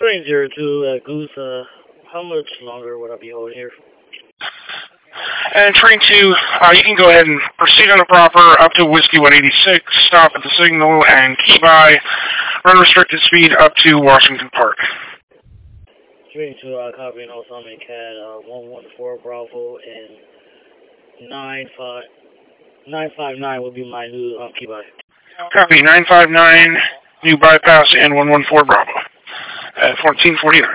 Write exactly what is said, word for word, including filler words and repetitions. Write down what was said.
Train zero two, uh, Goose, uh, how much longer would I be holding here? And train two, uh, you can go ahead and proceed on the proper up to Whiskey one eighty-six, stop at the signal, and key by, run restricted speed up to Washington Park. Train two, uh, copy and also I'm in C A D, uh, one one four Bravo, and nine five nine five nine will be my new um, key by. Copy, nine five nine, new bypass, and one one four Bravo, at fourteen forty-nine.